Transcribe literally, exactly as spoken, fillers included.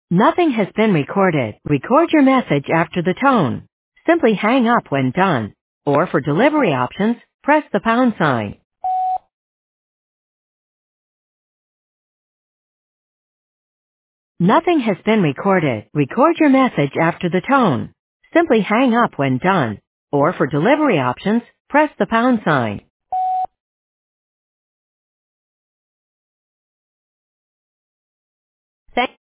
Nothing has been recorded. Record your message after the tone. Simply hang up when done. Or for delivery options, press the pound sign. Nothing has been recorded. Record your message after the tone. Simply hang up when done. Or for delivery options, press the pound sign.